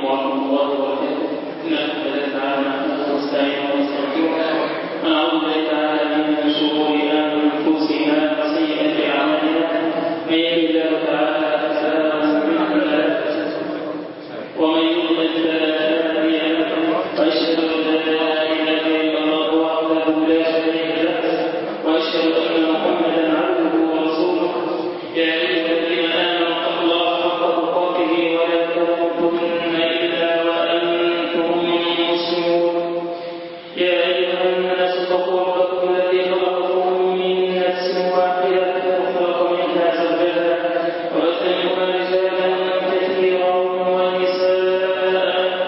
ورحمة الله وبركاته. إن الحمد لله تعالى نحمده ونستعينه ونستغفره ونعوذ بالله تعالى من شرور أنفسنا وسيئات أعمالنا. من يهده الله تعالى فلا مضل له ومن يضلل فلا هادي له. وأشهد أن لا إله إلا الله وحده لا شريك له وأشهد أن محمدا عبده ورسوله. يا أيها الذين آمنوا اتقوا الله حق تقاته ولا تموتن إلا وأنتم مسلمون. يا أيها الناس اتقوا ربكم الذي خلقكم من نفس واحدة وخلق منها زوجها وبث منهما رجالا كثيرا ونساء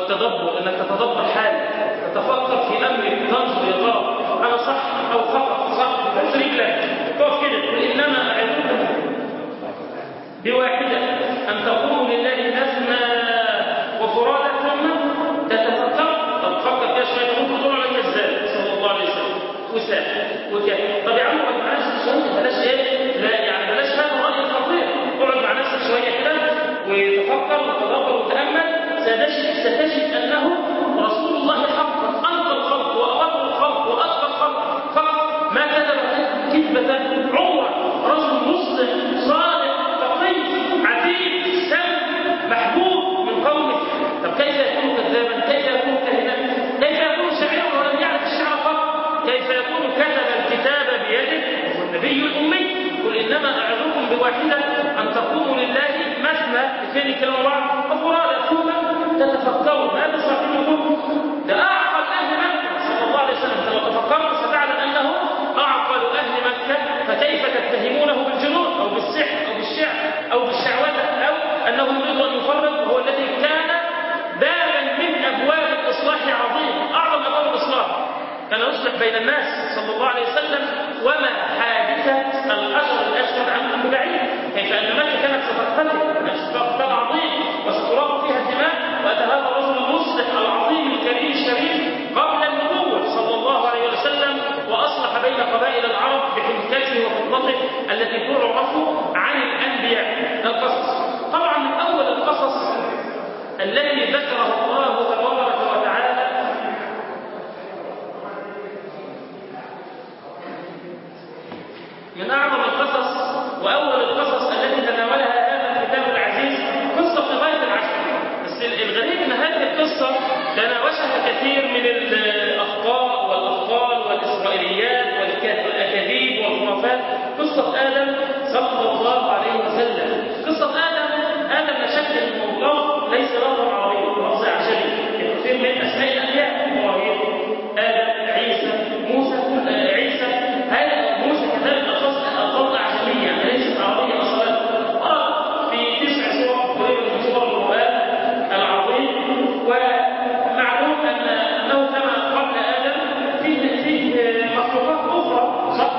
والتدبر، انك تتدبر حالك، تتفكر في امرك، تنظر يا ترى انا صح او خطا، صح بحط رجلك تقف كده تقول انما اعدكم بواحده ان تقوموا لله مثنى وفرادى ثم تتفكر. طب فكر كده شويه، ممكن تقول على كذاب صلى الله عليه وسلم وساحر وكذا. طب يا عم اقعد مع نفسك شويه، بلاش ايه، لا يعني بلاش هذا الراي الخطير، اقعد مع نفسك شويه كده وتفكر وتدبر وتامل، ستجد انه رسول الله حقا انقى الخلق واوضح الخلق واتقى الخلق فقط، ما كذب كذبه عمره، رجل مسلم صالح تقي عفيف سم محبوب من قومه. طب كيف يكون كذابا؟ كيف يكون كاهنا؟ كيف يكون شاعرا ولم يعرف الشعر فقط؟ كيف يكون كتب الكتاب بيده وهو النبي الامي؟ قل انما اعظكم بواحده ان تقوموا لله مثنى اثنين كلام بعض وفرادى ثم تتفكروا. ما بصاحبكم ده اعقل اهل مكه صلى الله عليه وسلم، لو تفكرت ستعلم انه اعقل اهل مكه، فكيف تتهمونه بالجنون او بالسحر او بالشعر او بالشعوذه او انه يريد ان يفرق، وهو الذي كان بابا من ابواب الاصلاح عظيم، اعظم ابواب الاصلاح، كان يصلح بين الناس صلى الله عليه وسلم. وما حادثه الحجر الاسود عنه ببعيد، كيف ان مكه كانت ستقتل عظيم وستراق فيها الدماء، واتى هذا الرجل المصلح العظيم الكريم الشريف قبل النبوه صلى الله عليه وسلم واصلح بين قبائل العرب بحنكته وفضته التي تعرف عن الانبياء. القصص طبعا من اول القصص التي ذكره الله تبارك وتعالى من اعظم القصص واول القصص التي تناولها هذا الكتاب العزيز قصه في غايه العجب. بس الغريب ان هذه القصه تناوشها كثير من الاخطاء والابطال والاسرائيليات والاكاذيب والخرافات. قصه ادم صلى الله عليه وسلم، قصه ادم لا شك ان الموضوع ليس لفظا عربي لفظ اعجمي، كثير من اسماء الانبياء ابراهيم ادم عيسى موسى عيسى، هذا موسى كذلك الفاظ اعجميه ليست عربيه اصلا، ورد في 9 سور قريبه من سور القران العظيم. ومعلوم انه كما قبل ادم فيه مخلوقات اخرى، صح؟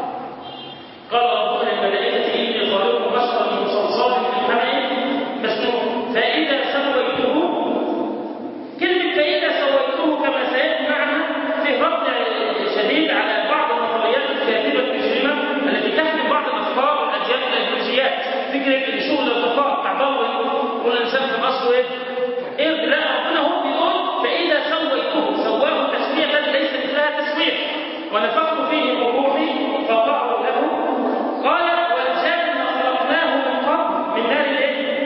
قال ربنا للملائكه اني خالق بشرا من صلصال من حمأ مسنون فاذا سويته، كلمه فاذا سويته كما سياتي معنا فيه رد شديد على بعض النظريات الكاذبه المجرمه التي تحمل بعض الافكار والاديان والايديولوجيات. فكره ان شغل الارتقاء بتاع داروين يقول الانسان في اصله ايه؟ لا، ربنا هو بيقول فاذا سويته، سواه تسويه ليس مثلها تسويه، ونفخت فيه من روحي فقعوا له. قال والجن خلقناه من قبل من نار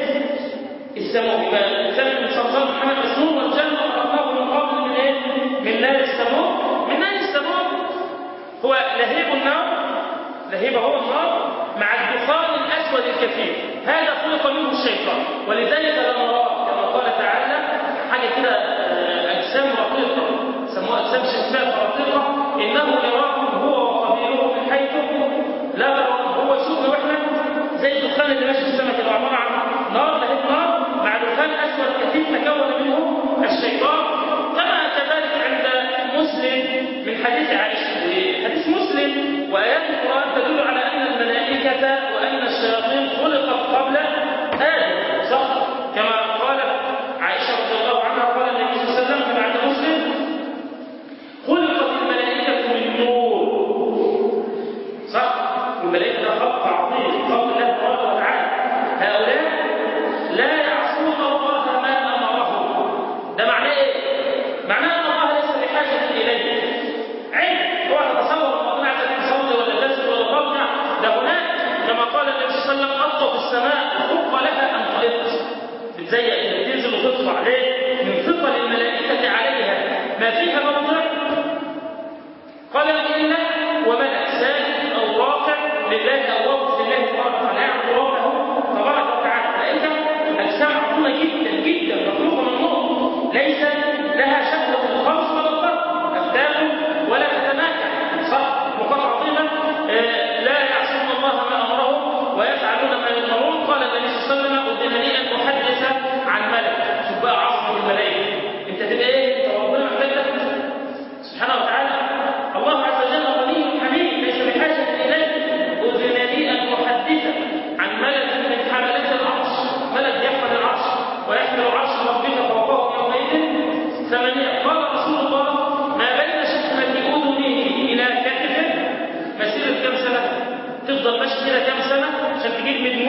السموم، يبقى الانسان من صلصال محمد مسنون، والجن خلقناه من قبل من ايه؟ من نار السموم. من نار السموم هو لهيب النار، لهيب هو النار مع الدخان الاسود الكثير، هذا خلق منه الشيطان، ولذلك لا نراه كما قال تعالى حاجه كده اجسام رقيقه سموها اجسام شفافه رقيقه، انه يراكم هو وقبيله من حيث لا ترون، هو يشوفنا واحنا زي الدخان اللي ماشي في السماء كده، عباره عن نار لهيب نار مع دخان اسود كثير تكون منه الشيطان. كما كذلك عند مسلم من حديث عائشه، حديث مسلم وايات القران تدل على ان الملائكه وان الشياطين خلقت قبل ادم، صح؟ كما قالت عائشه رضي الله عنها قال النبي صلى الله عليه وسلم كما عند مسلم خلقت الملائكه من نور، صح؟ والملائكه ده خلق عظيم، خلق الله تبارك وتعالى، هؤلاء لا يعصون الله ما امرهم. ده معناه ايه؟ معناه ان الله ليس بحاجه اليه. عيب اوعى تتصور ان ربنا عايز تصلي ولا تسجد ولا تركع، ده هناك كما قال النبي صلى الله عليه وسلم اطلق السماء وحق لها ان تلق، بتزيق تنزل وتطلع ليه؟ من ثقل الملائكه عليها ما فيها موضع قال الا وملك ساجد او راكع لله او واقف لله تبارك وتعالى يعبد ربه تبارك وتعالى. الملائكه اجسام عظيمه جدا جدا مخلوقه من نور، ليس لها شهوه في الخلق ولا الخلق، ابدان ولا تتماكن، صح؟ مخلوقات عظيمه لا يعصون الله ما امرهم ويفعلون ما يؤمرون. قال النبي صلى الله عليه وسلم اذن لي ان احدث عن ملك، شوف بقى عظمه الملائكه،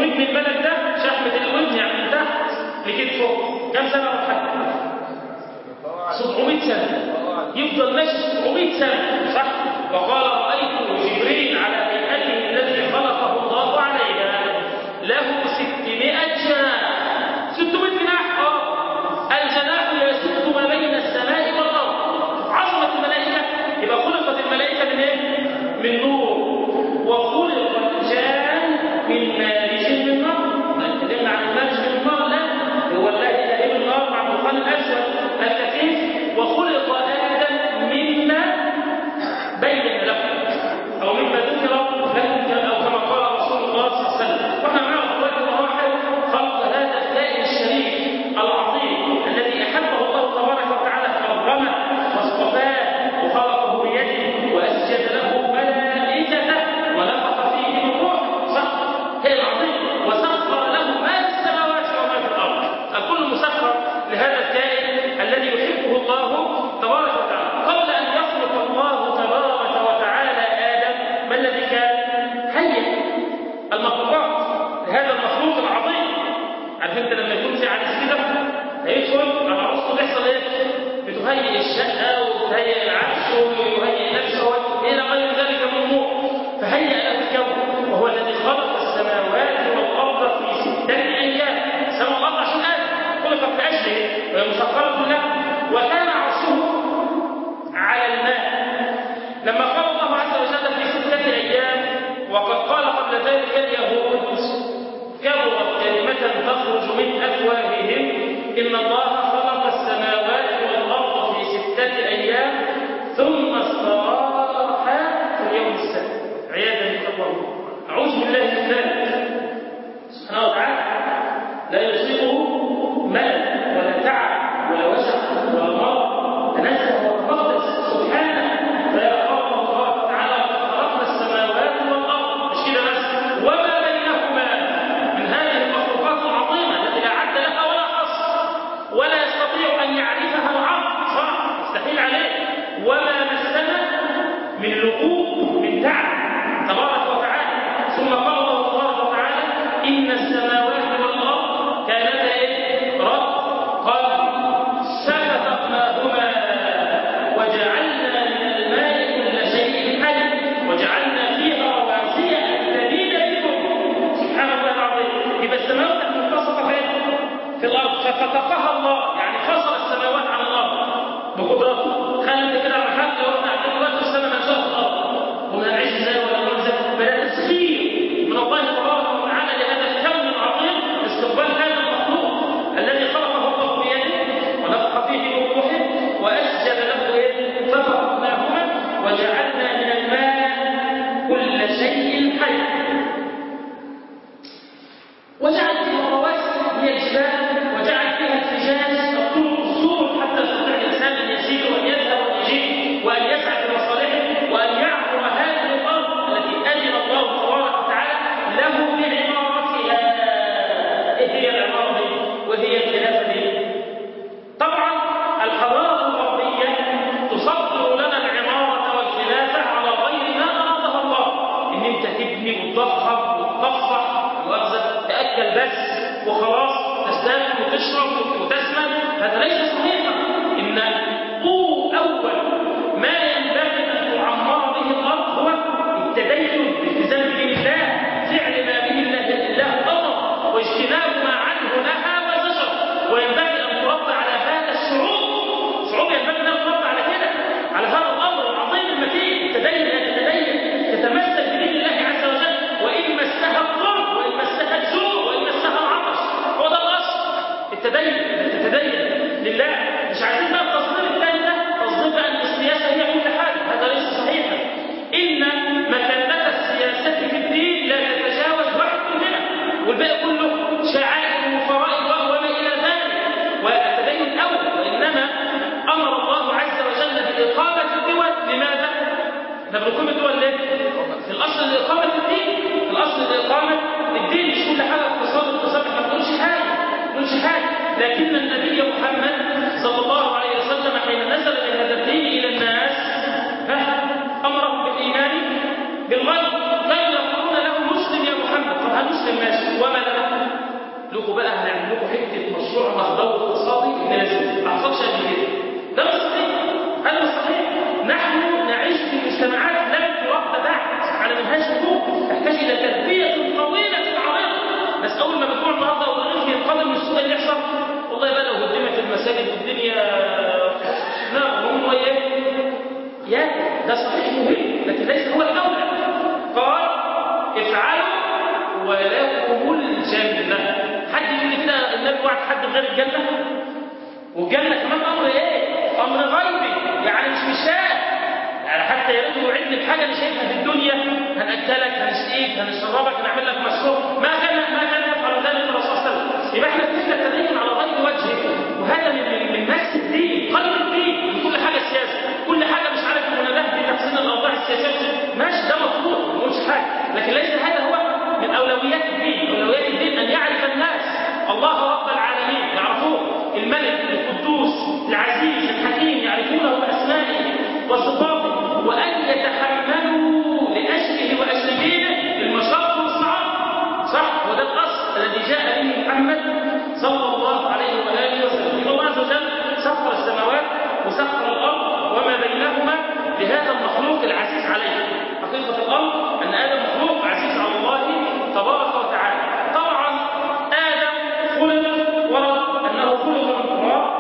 ودن الملك ده شحمة الودن يعني من تحت لكتفه كم سنة وحد 700 سنة يفضل ماشي 700 سنة صح. وقال رأيت جبريل على هيئته التي خلقه الله عليها له 600 جناح 600 جناح الجناح يسد ما بين السماء والأرض. عظمة الملائكة يبقى خلقت الملائكة من ايه؟ من نور وخلق الجان من مارج من نار. ما اتكلمنا عن المارج من النار لا هو الذي لهب النار مع الدخان الأسود الكثيف. وخلق آدم مما بين لكم أو مما ذكر لكم أو كما قال رسول الله صلى الله عليه وسلم. واحنا معنا دلوقتي مراحل خلق هذا الكائن الشريف العظيم الذي أحبه الله تبارك وتعالى كرمه واصطفاه وخلقه بيده وأسجد له ملائكته ونفخ فيه من روحه صح. هي العظيم وسخر له ما في السماوات وما في الأرض. الكل مسخر لهذا الكائن الذي يحبه الله تبارك وتعالى. قبل أن يخلق الله تبارك وتعالى آدم ما الذي كان؟ هيئ المخلوقات لهذا المخلوق العظيم. عارف انت لما يكون في عريس كده هيدخل على عروسته بيحصل ايه؟ بتهيئ الشقه وبتهيئ العفش ويهيئ نفسه الى غير ذلك من الامور. فهيئ له الكون وهو الذي خلق السماوات والارض في 6 ايام. السماء والارض عشان ادم خلقت لاجله وهي مسخره له. وكان عرشه على الماء. لما قال الله عز وجل في 6 ايام وقد قال قبل ذلك اليهود كبرت كلمة تخرج من أفواههم إن الله خلق السماوات والأرض في 6 أيام ثم استراح في اليوم السابع عياذا بالله. أعوذ بالله من ذلك سبحانه وتعالى لا يصيبه ملل ولا تعب ولا وجع ولا مرض تنزه وتقدس سبحانه. فيا الله تبارك وتعالى خلقنا السماوات والأرض مش كده بس وما بينهما من هذه المخلوقات العظيمة التي لا عد لها ولا حصر ولا يستطيع أن يعرفها العقل صح مستحيل عليه. وما مسنا من لغوب من تعب تبارك وتعالى. ثم قال الله تبارك وتعالى إن السماوات والأرض كانتا رتقا ففتقناهما وجعلنا من الماء كل شيء حي وجعلنا فيها رواسي أن تميد بكم. سبحان الله العظيم. يبقى السماوات منبسطة في الأرض ففتقها الله يعني فصل السماوات عن الأرض بقدرته. خلي كده على محل لو احنا عندنا دلوقتي السماء منشأة في الأرض ونعيش ازاي ولا نقول ازاي. بلا تسخير من الله تبارك وتعالى لهذا الكون العظيم استقبال هذا المخلوق الذي خلقه الله بيده ونفخ فيه من روحه وأسجد له ففتقناهما وجعلنا من الماء كل شيء حي وجعل فيها رواسي هي الجبال وجعل فيها الفجاج الطرق السور حتى يستطيع الإنسان أن يسير وأن يذهب وأن يجيب وأن يسعى في مصالحه وأن يعبر هذه الأرض التي أذن الله تبارك وتعالى له بعمارتها. إيه هي العمارة دي؟ وهي الخلافة دي؟ طبعا الحضارة الغربية تصدر لنا العمارة والخلافة على غير ما أرادها الله. إن أنت تبني وتضخم وتطفح تأكل بس وخلاص تستاكل وتشرب وتسمن هذا ليس صحيحا. إن أول ما ينبغي أن تعمر به الأرض هو التدين بالتزام بدين الله فعل ما به الله أمر واجتناب ما عنه نهى وزجر. وينبغي أن تربى على هذا الشعوب ينبغي أن تربى على كده على هذا الأمر العظيم المتين. تتدين تتمسك بدين الله عز وجل وإن مسها الضر وإن مسها الجوع وإن مسها العطش. هو ده الأصل التدين لله. مش عايزين بقى التصدير الثاني ده تصدير بقى ان السياسه هي كل حاجه. هذا ليس صحيحا. ان مكانه السياسه في الدين لا تتجاوز 1% والباقي كله شعائر وفرائض وما الى ذلك. والتدين اول. وانما امر الله عز وجل باقامه الدول. لماذا؟ احنا بنقيم الدول ليه؟ في الاصل لاقامه الدين. في الاصل لاقامه الدين مش كل حاجه اقتصاد احنا ما بنقولش حاجه. لكن النبي محمد صلى الله عليه وسلم حين نزل بهذا الدين إلى الناس أمرهم بالإيمان بالغيب. كانوا يقولون له مسلم يا محمد. طب هنسلم ماشي وما والله بقى لو هدمت المساجد والدنيا نعم هم ايه؟ يا ده صحيح مهم لكن ليس هو الاولى. قال افعلوا ولكم الجنه. حد يقول لي كده النبي وعد حد غير الجنه؟ والجنه كمان امر ايه؟ امر غيبي، يعني مش مشاء، يعني حتى يا ريت يوعدني بحاجه انا شايفها في الدنيا، هناكلك هنسقيك هنشربك هنعمل لك مشروب، ما كان يفعل ذلك الرسول صلى الله عليه وسلم. يبقى احنا بنحتاج التدين على غير وجهه، وهذا من مكس الدين، قلب الدين، من كل حاجه سياسه، كل حاجه مش عارف مناداه بتحسين الاوضاع السياسيه، ماشي ده مطلوب ما نقولش حاجه، لكن ليس هذا هو من اولويات الدين. اولويات الدين ان يعرف الناس الله رب العالمين، يعرفوه الملك القدوس العزيز الحكيم، يعرفونه باسمائه وصفاته، وان يتحملوا لاجله واجل دينه المشق والصعاب. صح، وده الاصل الذي جاء به محمد صلى الله عليه واله وسلم. الله عز وجل سخر السماوات وسخر الارض وما بينهما لهذا المخلوق العزيز عليه. حقيقه الامر ان ادم مخلوق عزيز على الله تبارك وتعالى. طبعا ادم خلق، ورد انه خلق من تراب،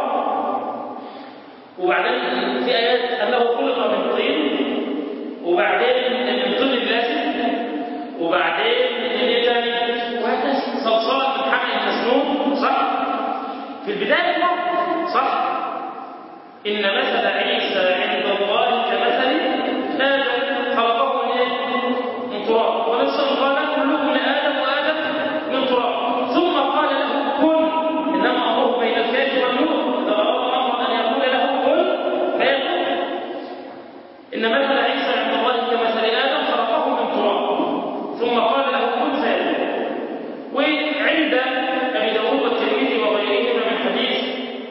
وبعدين في ايات انه خلق من طين، وبعدين من طين اللازم، وبعدين من ثاني وهكذا صلصال من حمأ مسنون. صح، في البدايه صح، ان مثل عيسى عند الله كمثل ادم خلقه من تراب، ونفسه قال كلكم لادم وادم من تراب، ثم قال له كن، انما امره بين الكاف والنون، اذا اراد امرا ان يقول له كن فيكون. ان مثل عيسى عند الله كمثل ادم خلقه من تراب ثم قال له كن فيكون. وعند ابي داود والترمذي وغيرهما من حديث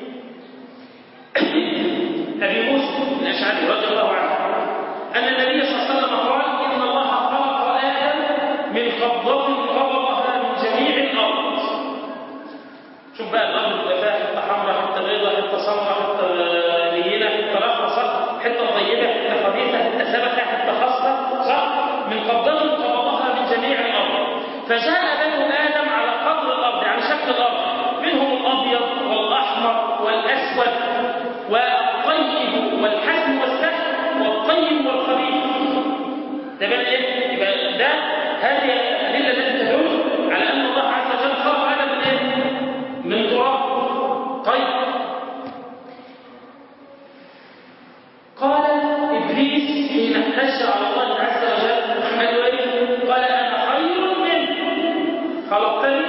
ابي موسى الاشعري رضي الله عنه ان النبي صلى الله عليه وسلم قال ان الله خلق ادم من قبضه قبضها من جميع الارض. شوف بقى الارض بيبقى فيها حته حمراء حته بيضاء حته سمراء حته لينه حته رقصه حته طيبه حته خبيثه حته سبكه حته خاصه. صح، من قبضه قبضها من جميع الارض، فجاء بنو ادم على قدر الارض، يعني شكل الارض، منهم الابيض والاحمر والاسود والطيب والحسن والسهل والطيب والخبيث. ده بقى ايه؟ يبقى ده هذه الادله التي تدل على ان الله عز وجل خلق ادم من ايه؟ من تراب. طيب، قال ابليس حين احتج على الله عز وجل قال له ايه؟ قال انا خير منه، خلقتني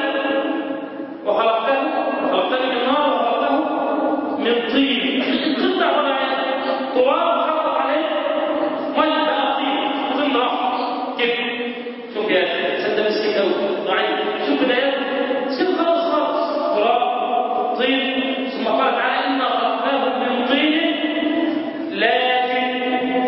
من نار وخلقته من طين. الطين ده عباره عن تراب خلق عليه ميه بقى طين رفع كده. شوف يا سيدنا مسكين قوي ضعيف، شوف بدايات مسكين خالص تراب طين، ثم قال تعالى انا خلقناه من طين لازم.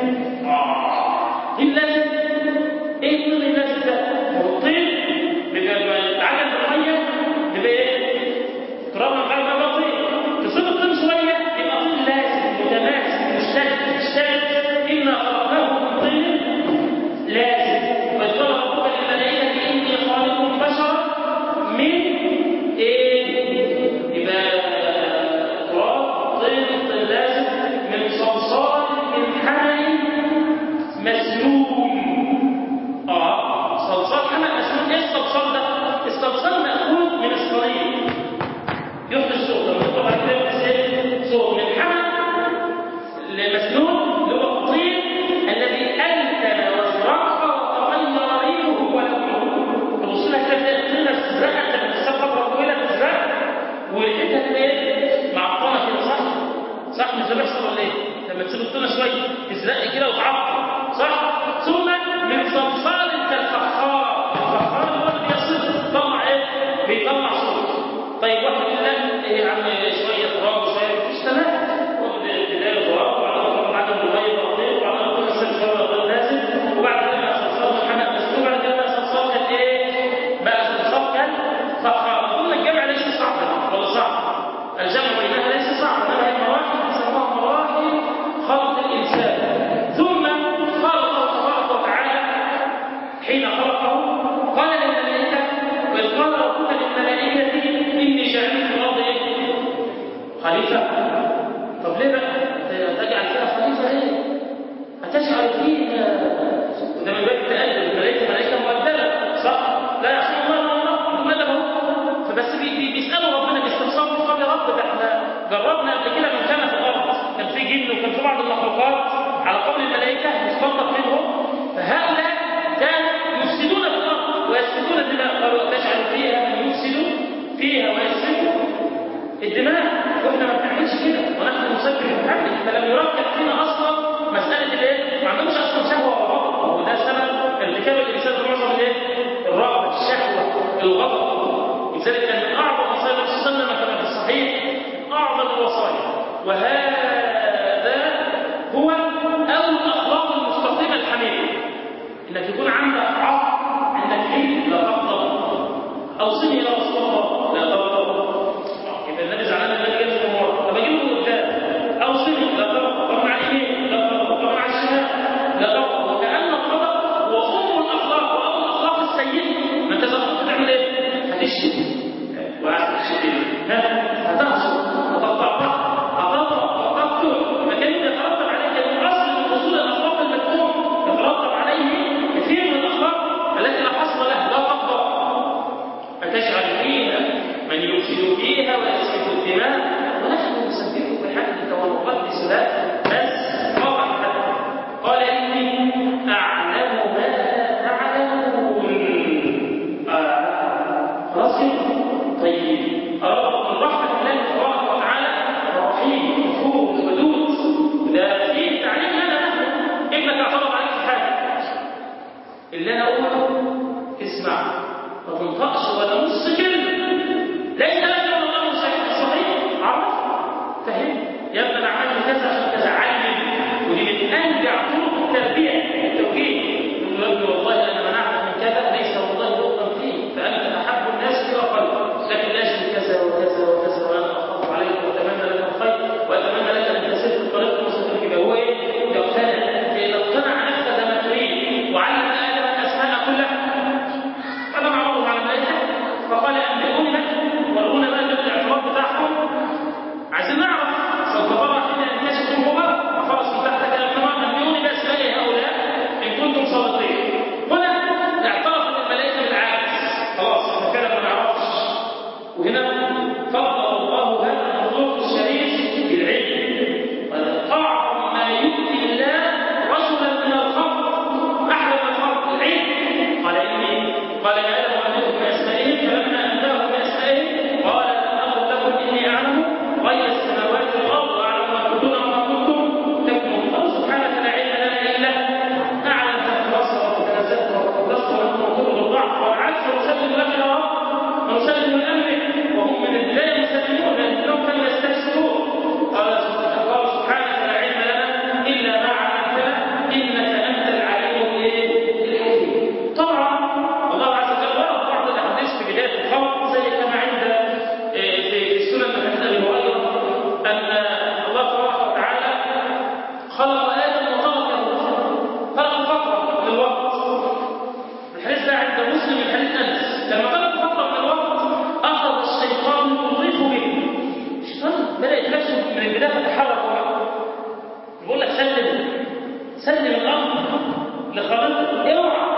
طين لازم ايه؟ الطين اللازم ده هو الطين بيبقى يتعجن بالميه بيبقى ايه؟ تراب من غير ما طين، تصيب الطين شويه يبقى طين لازم متماسك مشترك. انا خلقناه من طين لازم. وقال ربك للملائكه اني خالق بشرا من ايه؟ يبقى تراب طين لازم من صلصال من حمأ مسنون. صلصال حمأ مسنون. ايه الصلصال ده؟ الصلصال مأخوذ من الصليب، يحدث صوت لما يطلع كده يحدث صوت من حمأ مسنون اللي هو الطين الذي ألتم وازرق وتغير ريحه ولونه. تبص لها كده تلاقي الطينه ازرقت لما تسقط طويله تزرق وريحتها تلاقي معطنه كده. صح مش ده بيحصل ولا ايه؟ لما تسيب الطينه شويه تزرق كده وتعطل. صح، ثم من صلصال كالفخار. الفخار هو اللي بيصير بيطلع ايه؟ بيطلع صوت. طيب واحد يقول لك ايه يا عم شويه تراب وشويه مفيش تمام، بدايه تراب وبعدين مغير بطيء وبعدين نقول السلسله لازم، وبعد كده صلصال محمد مسلوب، بعد كده صلصال كان ايه؟ بقى صلصال كان فخار. قلنا الجمع ليس صعبا ولا صعب، الجمع بينها ليس صعبا، انما هي مراحل تسموها مراحل خلق الانسان. ثم قال الله تبارك وتعالى حين خلقه قال للملائكه واذ قال ربك للملائكه اني جاعل في الارض ايه؟ خليفة. طب ليه بقى؟ تجعل فيها خليفة ايه؟ هتجعل فيها، وده من باب التأدب، الملائكة مؤدبة صح؟ لا يعصون الله مؤدبة. فبس بيسألوا ربنا باستفسار، قال يا رب ده احنا جربنا قبل كده من كان في الأرض، كان في جن وكان في بعض المخلوقات على قول الملائكة مستنطق منهم، فهؤلاء كانوا يفسدون في الأرض ويسفكون الدماء، قالوا تجعل فيها من يفسد فيها ويسفك الدماء، واحنا ما بنعملش كده ونحن نسبح بحمده. فلم يركب فينا اصلا مساله الايه؟ ما عندهمش اصلا شهوه ولا غضب، وده سبب ارتكاب الانسان معظم الايه؟ الرغبه، الشهوه، الغضب. لذلك كان من اعظم وصايا النبي صلى الله عليه وسلم كما في الصحيح، اعظم الوصايا، وهذا هو اول الاخلاق المستقيمه الحميده، انك يكون عندك عقل، عندك علم، لا تغضب. اوصني يا رسول الله، لا تغضب. النبي زعلان النبي جاي في المره، طب اجيبه قدام اوصني، لا تغضب. طب على اليمين لا تغضب، طب على الشمال لا تغضب. وكأن الغضب هو ام الاخلاق واول الاخلاق السيئه. ما انت زغضبت تعمل ايه؟ هتشتم وعايز تشتم، هتعصر، هتقطع، هتضرب، هتقتل. ما كان يترتب عليه من اصل من اصول الاخلاق المذموم، يترتب عليه كثير من الاخلاق التي لا حصر لها. لا تغضب، فتجعل فيها من يفسد فيها ويسفك الدماء، ونحن نسبح بحمدك ونقدس لك. بس قال إني أعلم ما لا تعلمون. خلاص كده؟ طيب أرى من رحمة الله تبارك وتعالى الرحيم غفور ودود، وده فيه تعليم لنا نحن. ابنك اعترض عليك في حاجة، اللي أنا أقوله اسمع، ما تنطقش ولا نص كلمة، ليس لك يوم الله صحيح، عرف فهم يا ابني انا عملت كذا عشان كذا، علم. ودي من انجع طرق التربيه والتوجيه. يقول له يا ابني والله انا منعتك من كذا، ليس والله بغضا فيه، فانت احب الناس الى قلبي، لكن لاجل كذا وكذا وكذا، وانا اخاف عليك واتمنى لك الخير واتمنى لك ان تسير في الطريق المستقيم. يبقى هو ايه؟ يقتنع، فاذا اقتنع نفذ ما تريد. وعلم ادم الاسماء كلها، انا معروض على الملائكه، فقال انبئوني من ورونا بقى الاعتراض بتاعهم، عايزين نعرف سوف ترى حين ينكشف الغبار فرس من تحتك الكرام، انبئوني باسماء هؤلاء ان كنتم صادقين. هنا اعترفت الملائكه بالعاجز، خلاص احنا فعلا ما نعرفش. وهنا فضل الله هذا المخلوق الشريف بالعلم، اعظم ما يؤتي الله رجلا من الخلق، احلى من الخلق العلم. قال يا ادم انبئهم باسمائهم، فلما انباهم باسمائهم قال لم اقل لكم اني اعلم غير السماوات والارض واعلم ما كنتم وما كنتم تكتمون. قال سبحانك لا علم لنا الا ما علمتنا، تبصر وتنزهت وتقدست ونحن نطلب الضعف والعجز، ونسلم لك يا رب ونسلم لامرك، وهم من البدايه مسلمون لانهم كانوا يستكسرون. قال سبحانك لا علم لنا الا ما علمتنا انك انت العليم الحكيم. طبعا الله عز وجل ورد بعض الاحاديث في بدايه الخلق، زي كما عند في السنن من حديث ابي هريره ان الله تبارك وتعالى خلق ادم وتركه، خلق فتره من الوقت. الحديث ده عند مسلم من حديث انس، لما خلق فتره من الوقت اخذ الشيطان يضيف به. الشيطان بدا يتنفس من البدايه فتحرك، بيقول لك سلم الامر لخالقه،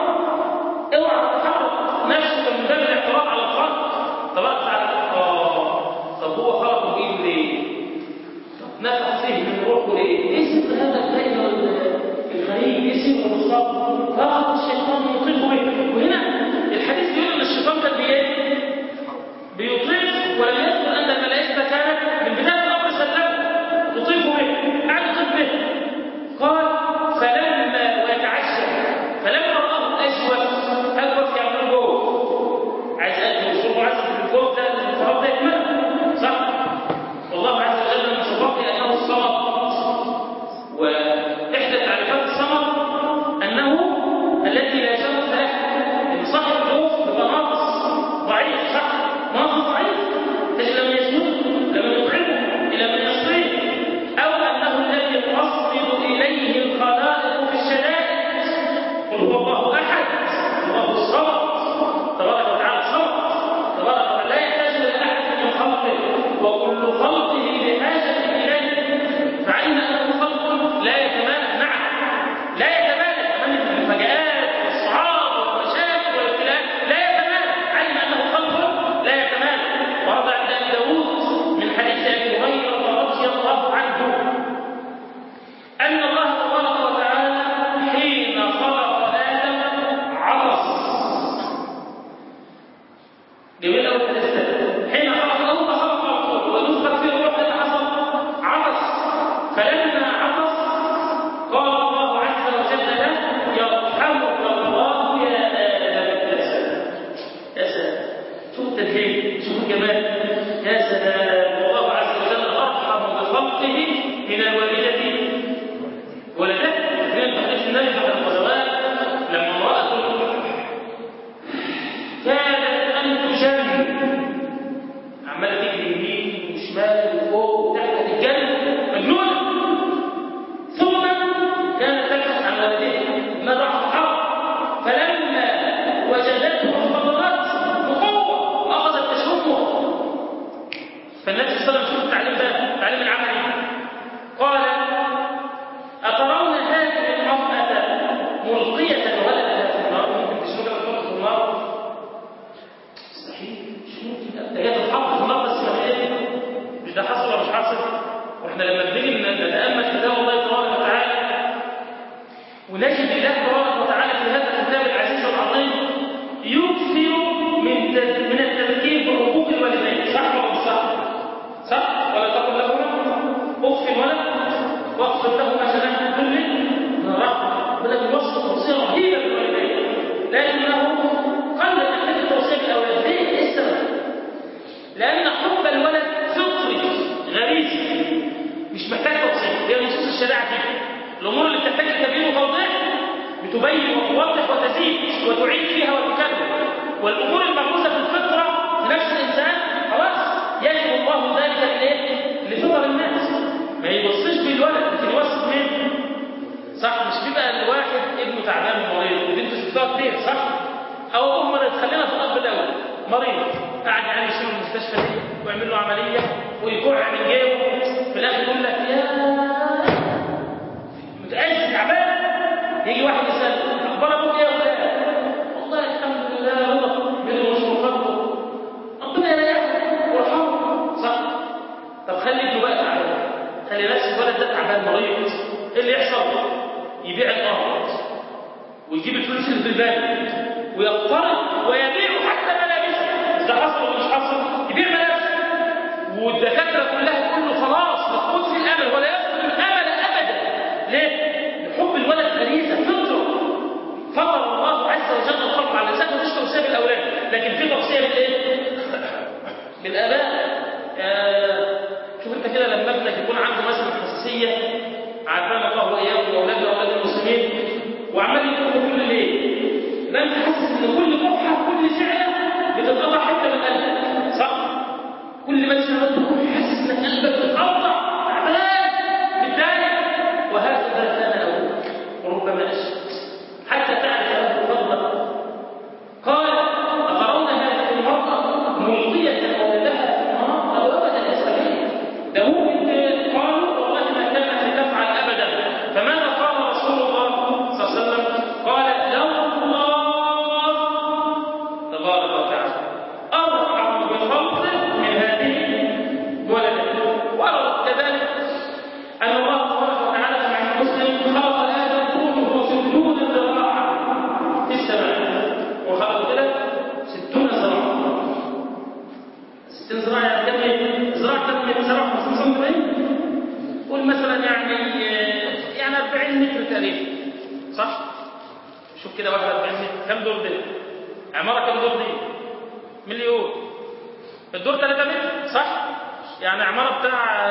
اوعى تحرك نفسك من باب الاعتراض على الخلق تبارك وتعالى. طب هو خلقه بايده ليه؟ نفخ فيه من روحه ليه؟ اسم هذا الكائن الغريب، اسم المصطفى، فاخذ الشيطان يطيف به. وهنا الحديث بيقول ان الشيطان كان بيطيف، ولم يذكر ان الملائكه كانت من بدايه الامر سلموا تطيف به، قعد يطيف به. قال فلما ويتعجب، فلما راه اجوف يعمل جوه، عايز اكل وشرب وعايز في الجوف ده الفراغ ده يكمل صح. والله عز وجل من صفاته انه الصمد، واحدى تعريفات الصمد انه الذي لا شرف له، ان صاحب الجوف بيبقى ناقص ضعيف صح، ناقص ضعيف. الجمال. يا سلام، والله عز وجل أرحم بخلقه من الوالدة ولدته. في حديث النبي بعد الغزوات لما امرأة كانت أن تجن عمالة تجري يمين وشمال وفوق وتحت الجنة مجنونة، ثم كانت تبحث عن والدها ما راح الحرب، فلما وجدته انفضلت بقوة وأخذت تشمه. فالنبي صلى الله عليه وسلم شوف التعليم ده، التعليم العملي، قال أترون هذه المرأة ملقية ولدها في النار؟ ممكن تشوفها في النار؟ مستحيل. شو ممكن هي تتحط في النار؟ بس مش ده حصل ولا مش حصل؟ واحنا لما بنيجي نتأمل كتاب الله تبارك وتعالى ونجد الله تبارك وتعالى في هذا الكتاب العزيز العظيم يكثر من التذكير بحقوق الوالدين. صح ولا مش صح؟ صح؟ ولا تقل لهما اغفر ولا واغفر لهما جناح الذل من الرحمة. ولكن وصف توصية رهيبة بالوالدين، لكنه قل تحتاج التوصية بالأولاد. ليه؟ ايه السبب؟ لأن حب الولد فطري غريزي مش محتاج توصية. هي نصوص الشريعة دي الأمور اللي بتحتاج التبيين وتوضيح بتبين وتوضح وتزيد وتعيد فيها وتكرر، والأمور المرموزة في الفطرة في نفس الإنسان خلاص يجب الله ذلك لفطر الناس. ما يوصيش بالولد لكن يوصف مين؟ صح؟ مش بيبقى الواحد ابنه تعبان ومريض ودي انتوا شفتوها كتير صح؟ أو أم مريض، خلينا في الأب الأول مريض قاعد يعني يشيل المستشفى دي ويعمل له عملية ويكوع من جيبه، في الآخر يقول لك يا متأذي تعبان. يجي واحد يسأل أخبار أبوك إيه يا فلان؟ والله الحمد لله رضا منه واسمه فضله ربنا يريحه ويرحمه. صح؟ طب خلي ابنه بقى تعبان، خلي نفس الولد ده تعبان مريض، إيه اللي يحصل؟ يبيع الأرض ويجيب الفلوس اللي في البنك ويقترض ويبيع حتى ملابسه. ده حصل ولا مش حصل؟ يبيع ملابسه والدكاترة كلها كله خلاص مفقود في الأمل ولا يفقد الأمل أبدا. ليه؟ حب الولد غريزة فطرة فطر الله عز وجل الخلق على ذلك. مفيش توصية بالأولاد لكن في توصية بالإيه؟ بالآباء. شوف أنت كده لما ابنك يكون عنده مثلا حساسية عافانا الله وإياكم وأولادنا وأولاد المسلمين وعمال يقول كل ليل، لا أنت حاسس إن كل فرحة كل فعلة بتتقطع حتة من قلبك صح؟ كل ما تسمع تقول حاسس إن قلبك بتقطع تعبان متضايق. وهكذا كان أبوك وربما أشد حتى تعرف له فضله. قال أترون هذه المرأة ملقية ولدها في النار؟ أو أبدا يستحيل. ده ممكن قالوا والله ما كانت لتفعل أبدا. فماذا قال رسول الله صلى الله عليه وسلم؟ قال لو الله تبارك وتعالى أرحم بخلقه من هذه ولده. ورد كذلك أن الله تبارك وتعالى في معنى مسلم خلق آدم طوله 60 ذراعا في السماء، وخلق كده 60 ذراعا. 60 ذراع يعني كم ذراع؟ كم ذراع؟ 50 سم؟ قول مثلا يعني 40 متر تقريبا صح؟ شوف كده 41 متر. كم دور ده؟ عمارة كم دور دي؟ مليون. الدور 3 متر صح؟ يعني عمارة بتاع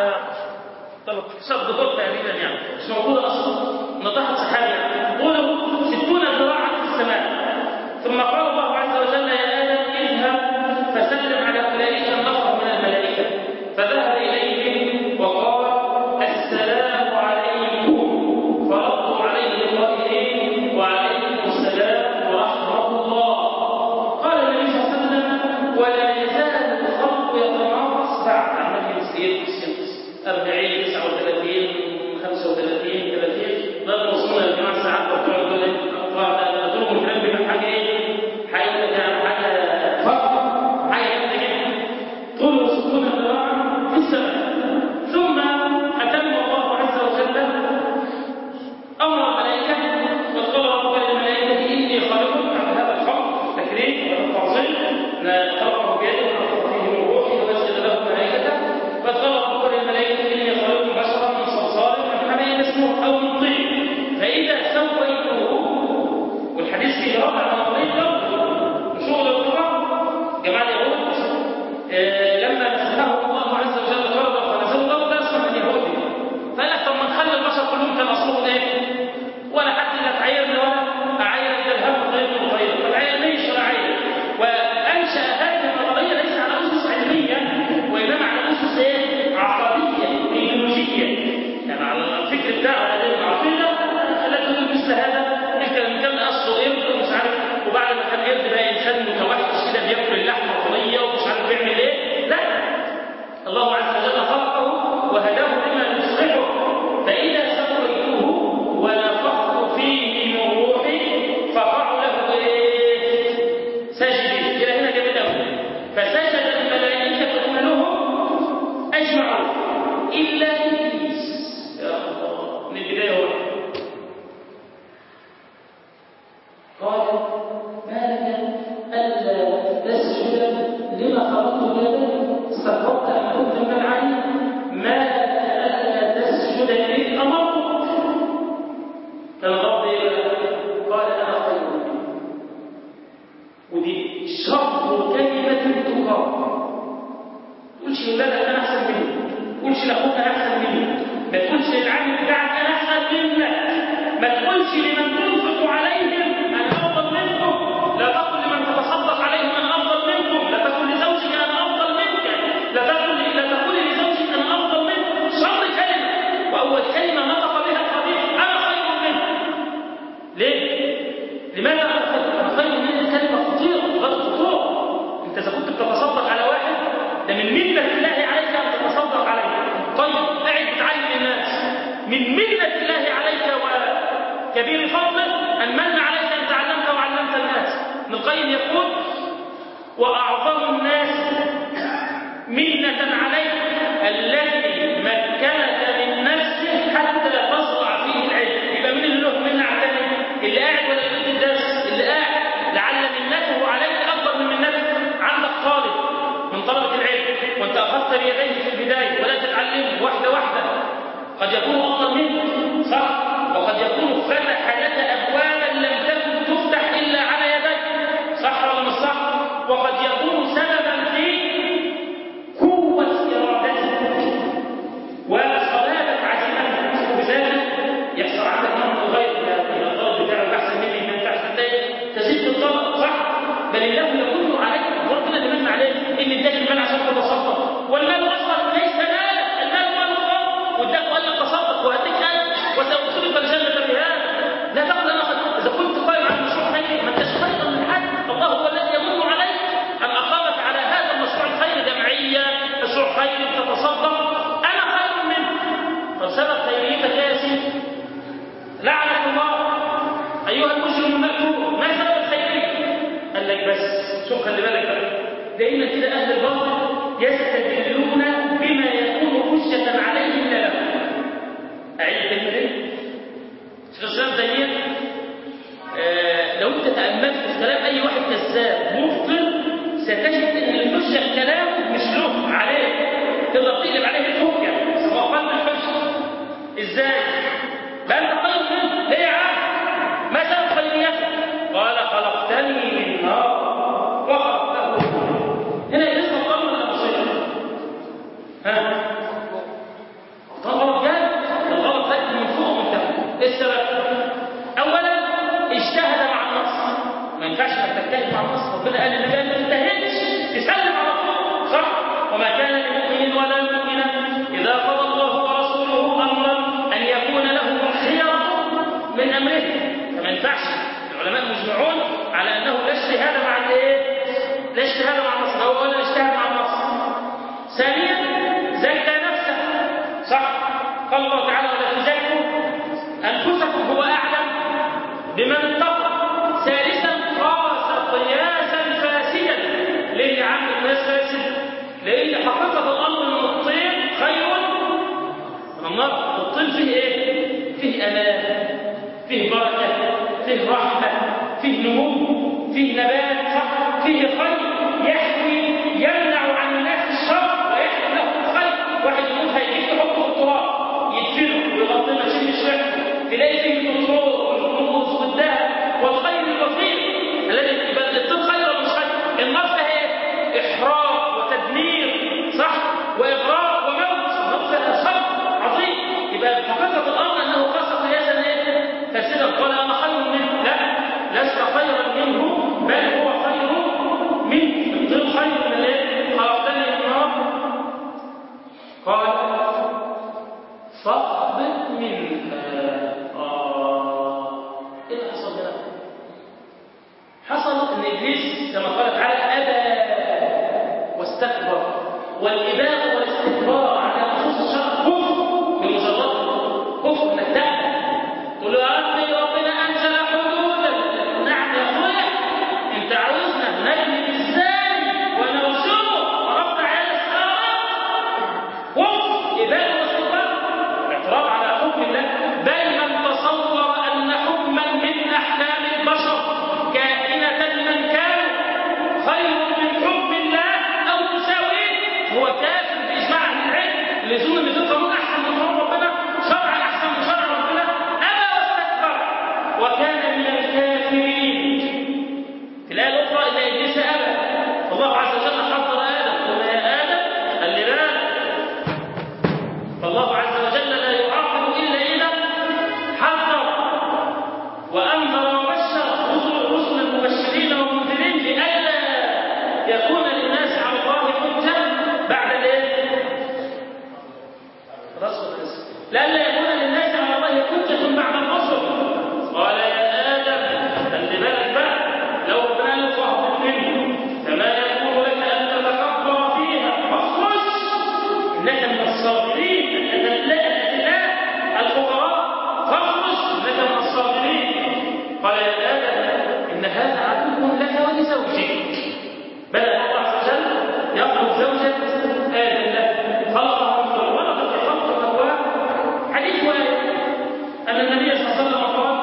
13 دور تقريبا، يعني مش موجودة أصلا، نطاحة سحاب يعني. طوله 60 ذراعا في السماء. ثم قال الله عز وجل يا آدم اذهب فسلم على أولئك النفر من الملائكة. فذهب إليهم وقال السلام عليكم، فردوا عليه قائلين وعليكم السلام ورحمة الله. قال النبي صلى الله عليه وسلم ولا يزال الخلق يتناقص بعد عمل يزيد 40 39 35 30 ضرب وصلنا لجماعة ساعات وبتوع دول أطلع دول من حاجة إيه؟ حاجة لما مسحه الله عز وجل فرضا فنزل الله لا يصلح من يهودي، فقال لك طب ما نخلي البشر كلهم كان اصلهم ايه؟ ولا حد لا تعيرني ولا اعير الهم غير مغير، ما تعيرنيش ولا اعير. وانشا هذه النظريه ليس على اسس علميه وانما على اسس ايه؟ عقديه ايديولوجيه، يعني على الفكر بتاعه هذه العقيده لا تدل مثل هذا. كان اصله قرد ومش عارف، وبعد ما كان قرد بقى انسان متوحش كده بياكل اللحمه طريه ومش عارف بيعمل ايه. لا، الله عز وجل خلقه وهداه لما يصلحه، فاذا سويته ونفخت فيه من روحي فقعوا له ايه؟ ساجدين. الى هنا جميل قوي. فسجد الملائكه كلهم اجمعوا الا ابليس. يا الله، من البدايه هو قال ما لك الا تسجد لما خلقت بيدي استغربت ان كنت من العالم. ما لك الا تسجد اذ امرتك. كان الرب قال انا خير منه. ودي شر كلمه تقال. تقولش لولادك انا احسن منك، تقولش لاخوك انا احسن منك، ما تقولش للعم بتاعك انا احسن منك، ما تقولش لمن تنفق عليهم انا افضل منكم، لا تقل لمن تتصدق عليهم انا افضل منكم، لا تقل لزوجك انا افضل منك، لا تقل لزوجك انا افضل منك. شر كلمه، واول كلمه نطق بها الخبيث انا خير منك. ليه؟ لماذا انا خير؟ انا خير منك كلمه خطيره غير خطوره. انت اذا كنت بتتصدق على واحد ده من منة الله عليك ان تتصدق عليه. طيب قاعد بتعلم الناس، من منة الله عليك وكبير فضله ان من عليك ان تعلمت وعلمت الناس. ابن القيم يقول واعظم الناس منة عليك الذي مكنك من نفسه حتى تزرع فيه العلم. يبقى مين اللي له منة على الثاني؟ اللي قاعد ولا اللي بيدي الدرس؟ اللي قاعد. لعل منته عليك اكبر من منتك. عندك طالب من طلبة العلم وانت اخذت بيديه في البداية ولا تتعلمه واحدة واحدة، قد يكون افضل منك صح، وقد يكون فتح لك ابوابا لم تكن تفتح الا على يديك صح ولا مش صح، وقد يكون سببا في قوة ارادتك وصلابة عزيمتك، وبذلك يحصل عندك نوع غير الطالب بتاعه احسن مني ما ينفعش تزيد بالطلب صح، بل الله يقول عليك ربنا اللي من عليك ان اداك المال عشان تتصدق، والمال اصلا ليس مالك، المال مال الله واداك وقال لك تصدق واديك اجر وسأدخلك الجنه بهذا. لا تقل انا اذا كنت قائم على مشروع خيري ما انتش خيرا من حد، الله هو الذي يمن عليك ان اقامك على هذا المشروع الخيري، جمعيه مشروع خيري تتصدق انا خير منك. طب سبب خيريتك يا سيدي؟ لعنك الله ايها المجرم المأجور، ما سبب الخيريه؟ قال لك بس شوف خلي بالك بقى، دائما كده اهل الباطل يستدلون بما يكون حجة عليهم لا لهم. اعيد كلمتين شيخ الاسلام تيمية لو انت تأملت في كلام اي واحد كذاب مبطل ستجد ان الحجة كلامه مش له عليه، تقدر تقلب عليه الحجة سواء قلب الحجة. ازاي؟ بقى انت خير منه ليه يا عم؟ ما سبب خيريتك؟ قال خلقتني من نار وخلقته من نار. هنا يسمى الغلط ولا مصيبه؟ ها؟ غلط جاد، الغلط ده من فوق ومن تحت. ايه السبب؟ اولا اجتهد مع النص، ما ينفعش انك تجتهد مع النص، ربنا قال للنبي ما تجتهدش تسلم على طول صح؟ وما كان لمؤمن ولا مؤمنة اذا قضى الله ورسوله امرا ان يكون لهم الخيرة من امره، فما ينفعش. العلماء مجمعون على انه لا اجتهاد مع الايه؟ لا اجتهاد مع النص، هو ولا اجتهاد مع النص. ثانيا زكى نفسه صح، قال الله تعالى ولا تزكوا انفسكم هو اعلم بمن اتقى. ثالثا قاس قياسا فاسدا. ليه يا عم الناس فاسد؟ لان حقيقه الامر ان الطين خير من النار. الطين فيه ايه؟ فيه امان، فيه بركه، فيه رحمه، فيه نمو، فيه نبات صح، فيه خير يحوي يمنع عن الناس الشر ويحوي لهم الخير. واحد يموت هيجيب يحطه في التراب يدفنه ويغطيه ما تشمش ريحته، تلاقي فيه البترول والكنوز والذهب والخير الوفير الذي يبقى الطين خير ولا مش خير؟ النار فيها ايه؟ احراق وتدمير والإباء والاستكبار على نصوص الشرع كفر بمجرد كفر انك تأبى تقول له يا ربي ربنا أنزل حدودا. نعم يا أخويا أنت عاوزنا نبني بالزاني ونرجمه ورفع عيال السارة كفر إباء والاستكبار اعتراض على حكم الله. بل من تصور أن حكما من أحكام البشر كائنة من كان خير من حكم الله أو تساويه هو كافر بإجماع أهل العلم. اللي يظن ان في قانون احسن من قانون ربنا شرعا احسن من شرع ربنا ابى واستكبر وكان من الكافرين. في الايه الاخرى ان ابليس ابى فالله عز وجل حذر ادم قال يا ادم خلي بالك. فالله عز وجل لا يعاقب الا اذا حذر وانذر وبشر رسلا مبشرين ومنذرين لئلا يكون للناس على الله حجه بعد الايه؟ لئلا يكون للناس على الله حجة بعد الرسل. قال يا آدم خلي بالك بقى لو ربنا له فهد منه فما يكون لك أن تتكبر فيها فاخرج إنك من الصابرين. الأذلاء الفقراء فاخرج إنك من الصابرين. قال يا آدم إن هذا عدو لك ولزوجك. بدأ الله عز وجل يخلق زوجة آدم له خلقها من ورقة في خلق الأبواب. حديث وارد أن النبي صلى الله عليه وسلم قال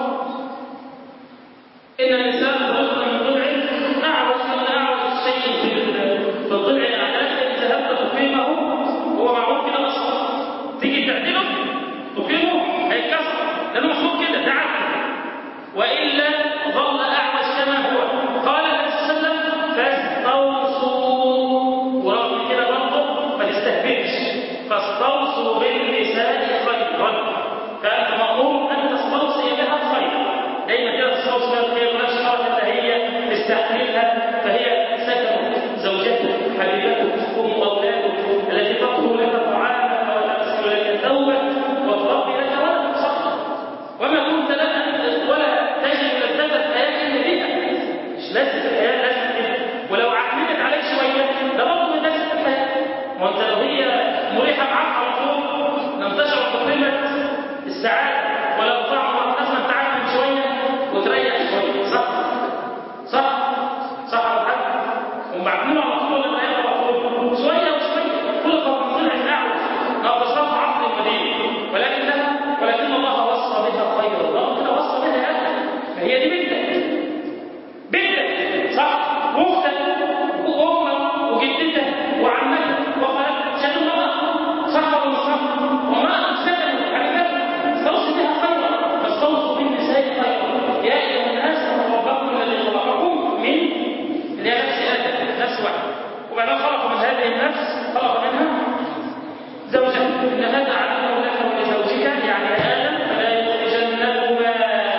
إن النساء خلقن من ضلع أعوج من أعوج شيء في الضلع الأعلى إذا ذهبت تقيمه هو معروف كده أصلا تيجي تعدله تقيمه هيتكسر لأنه مخلوق كده ده عدل وإلا ظل أعوج كما هو. قال النبي صلى الله عليه وسلم فاستوصوا ورغم كده برضه ما تستهبلش فاستوصوا بالنساء خيرا. فأنت مأمور أن تستوصي بها خيرا. دايما كده تستوصي بها الخير ولا شرط إن هي تستحملها فهي سكن زوجته حبيبته أم أولاده التي تطهو لك طعامك وتغسل لك ثوبك وتربي لك ولدك صح وما كنت لك ولا تجد لذة الحياة إلا بها. مش لذة الحياة لازم كده ولو عكنت عليك شوية ده برضه من لذة الحياة. وأنت لو هي مريحة معاك على طول لم تشعر بقيمة السعادة ولا بطعم لازم تعلم شوية وتريح شوية صح؟ صح على حد ومعلوم على طول ولا مريح على طول شوية وشوية كل طبعا الأعوج ناقصات عقل المدينة ولكن الله وصى بها خيرا. الله كده وصى بها يا أخي فهي دي بنتك صح واختك وامك وجدتك وعمتك وخالتك شنو صح ولا مش صح؟ وما سكنوا على ذلك استوصوا بها خيرا فاستوصوا بالنساء خيرا. يا ايها الناس ربكم الذي خلقكم من اللي هي نفس ادم نفس واحد وبعدين خلق من هذه النفس خلق منها زوجها. ان هذا عدو لك ولزوجك يعني يا ادم فلا يخرجنكما.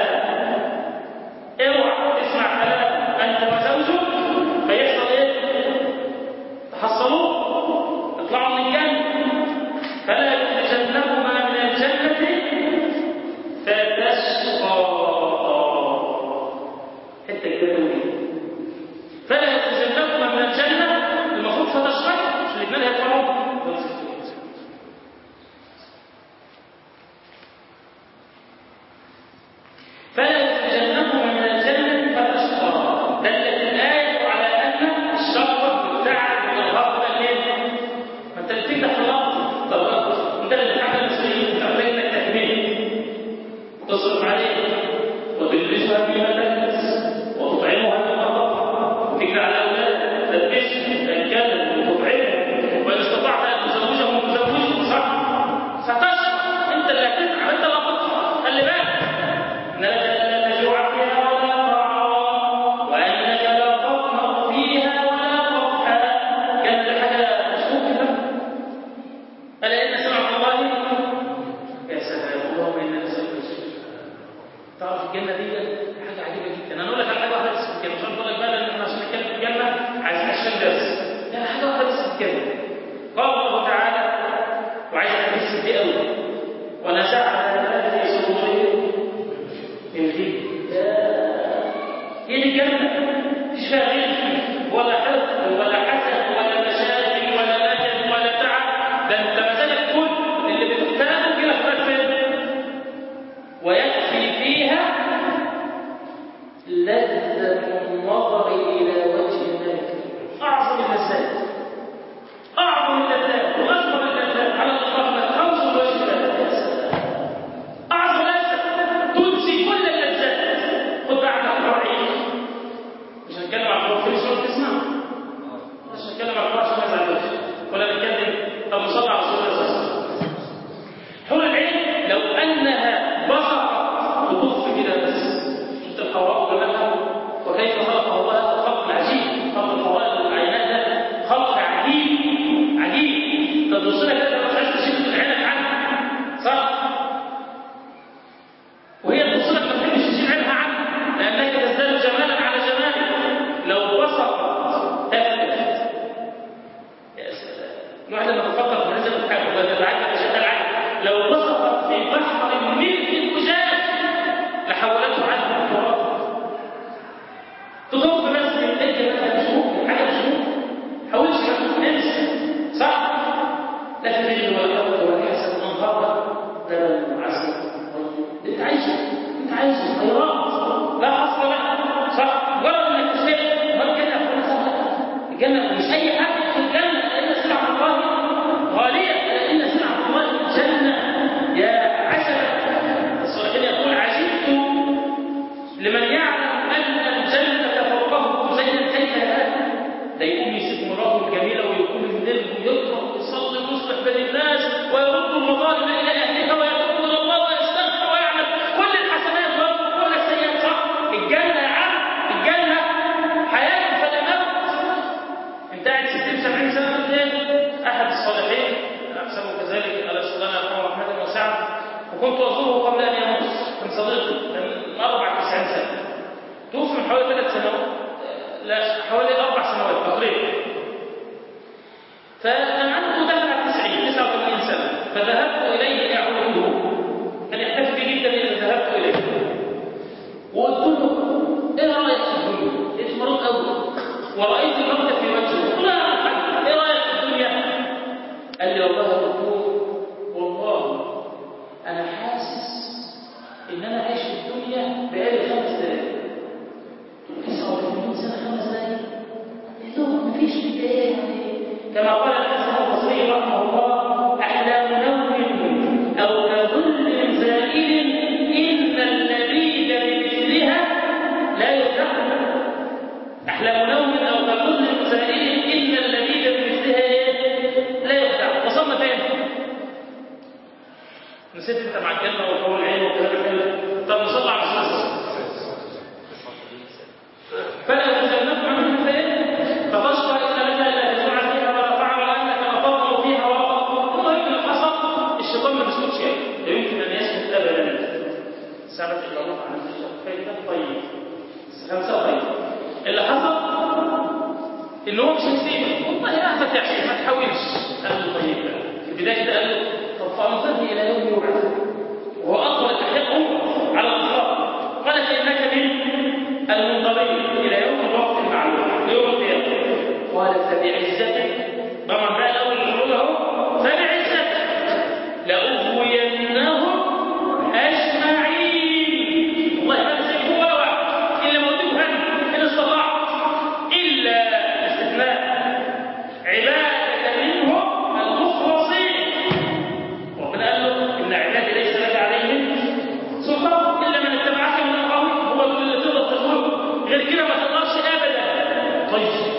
اوعى تسمع كلام انت وزوجك فيحصل ايه؟ تحصلوا اطلعوا من الجنه. فلا يخرجنكما من الجنه فتشقى. حته كده فلا يخرجنكما من الجنه المفروض فتشقى مش الاثنين هيطلعوا. فلا يخرجنكما من الجنة فتشقى. دلت الآية على أن الشقوة والتعب والإرهاق ده ليه؟ ما أنت اللي بتفتح في الأرض طب أنت اللي بتعمل مسؤولية أنت محتاج إنك تحميه وتصرف عليه وتلبسها بما تلبس وتطعمها بما تطعم وتجري على الأولاد تلبسهم تأكلهم وتطعمهم وإن استطعت أن تزوجهم وتزوجهم صح فتشقى. أنت اللي هتتعب أنت اللي هتطعم خلي بالك لا تجوع فيها ولا طعام وأنك لا تظمأ فيها ولا تضحى. كانت الحاجة مشكوك كده ألا إن سمع الله يا سلام اللهم إنا نسألك. تعرف الجنة دي حاجة عجيبة جدا. أنا أقول لك على حاجة واحدة بس في الجنة مش هقول لك بقى لأن إحنا عشان نتكلم في الجنة عايزين 20 درس. لا حاجة واحدة بس في الجنة. قال الله تعالى وعايز أحس دي قوي ونزعنا ما في صدورهم يمكن هي دي الجنة مفيش فيها غير ولا حقد ولا حسد ولا مشاكل ولا تبص لها كده مش عايز تشد من عينك عنها، صح؟ وهي تبص لك ما تحبش تشيل عينها عنها لأنك تزداد جمالا على جمالك. لو بصقت تفتت. يا سلام، الواحد لما بيفكر في هذا الحاجة والله تتعجب أشد العجب. لو بصقت في بحر ملء أجاج لحولته عنه التراب. تضم بس الأجل مش ممكن، حاجة مش ممكن. حاولش بس انسى، صح؟ لا تجد ولا تقوى ولا حسن أنهارها لبن وعسل. انت عايشه خيرات لا حصر لها، صح؟ مجرد انك تشتري ما الجنه هتكون سهله. الجنه مش اي حد يدخل الجنه لان سلعه الله غاليه، لان سلعه الله الجنه. يا عجبا الصالحين يقول عجبت لمن يعلم ان الجنه فوقه تزين كيف هذا. ده يقوم يسيب مراته الجميله ويقوم الليل ويقرا ويصلي ويصلح بين الناس ويرد المظالم الى اهلها ويتوب الى الله ويستغفر ويعمل كل الحسنات ويترك كل السيئات، صح؟ الجنه يا عم، الجنه حياه فلا موت. انت قاعد 60 70 سنه مثل احد الصالحين احسبه كذلك قال صلى الله عليه رحمه وسعه، وكنت ازوره قبل ان يموت، كان صديقي كان مر بعد 90 سنه، توفي من حوالي 3 سنوات، لا حوالي 4 سنوات تقريبا. فكان عنده دخل على 89 سنة، فذهبت إليه أعوده، كان يحتفل بي جدا إذا ذهبت إليه وقلت له إيه رأيك في الدنيا؟ إنت مريض قوي ورأيت الموت في وجهه، قلت له إيه رأيك في الدنيا؟ قال لي والله يا دكتور والله أنا حاسس إن أنا عايش في الدنيا بقالي 5 دقايق. 89 سنة 5 دقايق؟ يدوب مفيش بداية يعني. كما قال الحسن البصري رحمه الله أحلام نوم أو كظل زائل إن اللبيد بمثلها لا يفتح. أحلام نوم أو كظل زائل إن اللبيد بمثلها لا يفتح. وصلنا فين؟ نسيت أنت مع الجنة وطول العين وكلام الحلو. طب نصلي على الصلاة. فلا يتجنب عنه فين؟ فتشقى إلا لك إلا تجوع فيها ولا طعم ولا أنك أطبق فيها ولا طبق. الله يمكن الحصل الشيطان ما بيسكتش يعني، لا يمكن أن يسكت أبدا. سابت إلا الله عن فايدة طيب 5 طيب. اللي حصل إن هو مش هيسيبك، والله مهما تعمل ما تحاولش. قال له طيب في البداية كده قال له طب فأنظرني إلى يوم يبعث، وهو أطول التحقيق عمره على الإطلاق. قال فإنك من المنظرين إلى يوم الوقت المعلوم يوم القيامة. قال فبعزتك، طبعا بقى الأول اللي له فبعزتك لأغوينهم أجمعين. والله ما تسيبه ولا واحد إلا موتهم هم إن استطعت، إلا استثناء عبادك منهم المخلصين. ربنا قال له إن عبادي ليس لك عليهم سلطان إلا من اتبعك من الغاوين، هو اللي تقدر تقوله، غير كده ما تقدرش أبدا. طيب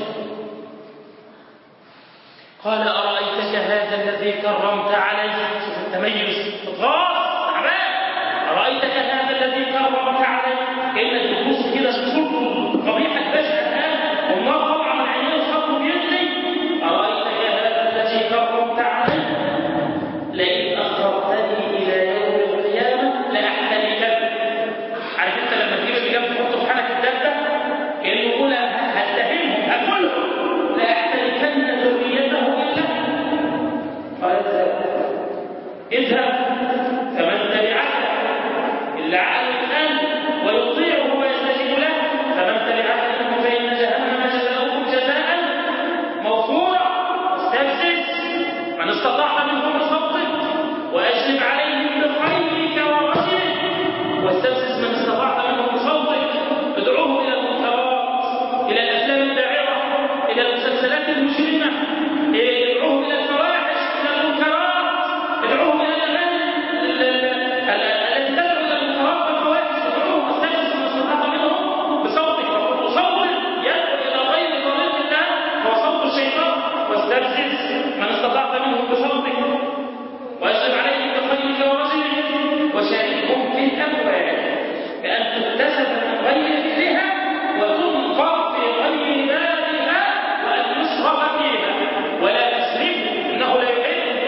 قال أرأيتك هذا الذي كرمت عليه، شوف التميز اضغاط تعبان. أرأيتك هذا الذي كرمت عليه، كأنك تبص كده صورته قبيحة بشعة الآن والنار طبعا من عينيه وخطه بيجري. أرأيتك هذا الذي كرمت عليه لئن أخرتني إلى يوم القيامة لأحترقن. عارف أنت لما تجيب اللي جنب تحطه في حنك الدابة كأنه يقول هتهمهم هاكلهم لأحترقن ذريته إلا. قال اذهب فمن تبعك إلا عقل الآن ويطيعه ويستجيب له فمن تبعك منه فإن جهنم جزاؤكم جزاء موفورا. استفزز من استطعت منهم بصوتك وأجلب عليهم بخيلك ورجلك. واستفزز من استطعت منهم بصوتك، ادعوهم إلى المنكرات، إلى الأفلام الداعرة، إلى المسلسلات المجرمة، ادعوهم إلى الفواحش، إلى المنكرات، ادعوهم إلى التي تدعو إلى المنكرات والفواحش، ادعوهم. واستفزز من استطعت منهم بصوتك، فكل صوت يدعو إلى غير طريق الله هو صوت الشيطان. واستفزز من استطعت منهم بصوتك واجلب عليهم بخيلك ورجلك وشاركهم في الأموال بأن تكتسب من غير فعلها وتنفق في غير بابها وأن يصرف فيها ولا تسرفوا إنه لا يحب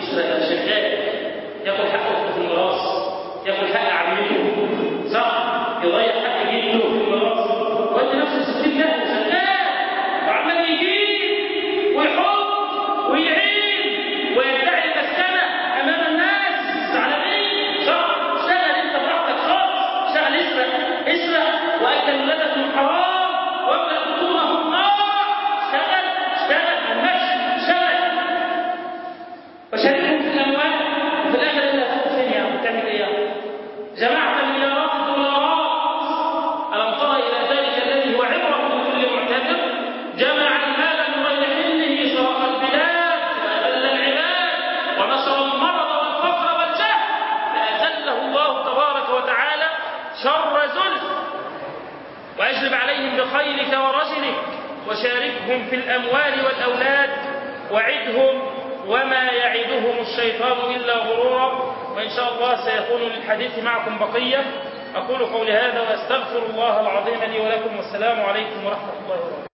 شغال ياكل حق اخته في الميراث، ياكل حق عمته، صح؟ يضيع حق جده في الميراث، وانت نفسه 60 جهه شغال وعمال يجيب ويحط ويعين ويدعي المسكنه امام الناس زعلانين، صح؟ اشتغل انت براحتك خالص، اشتغل اسرق واكل ولادك حرام وابدا بطونهم نار، اشتغل مالكش، اشتغل وشاركهم في الاموال، وفي الاخر اللي هتاخد فين يعني؟ بتعمل ايه يعني؟ جمعت مليارات الدولارات، الم تر الى ذلك الذي هو عبره لكل معتبر، جمع المال من غير حله، سرق البلاد واذل العباد ونشر المرض والفقر والجهل، فاذله الله تبارك وتعالى شر ذل. واجلب عليهم بخيلك ورجلك وشاركهم في الاموال والاولاد وعدهم وما يعدهم الشيطان إلا غرورا. وإن شاء الله سيكون للحديث معكم بقية. أقول قولي هذا وأستغفر الله العظيم لي ولكم، والسلام عليكم ورحمة الله وبركاته.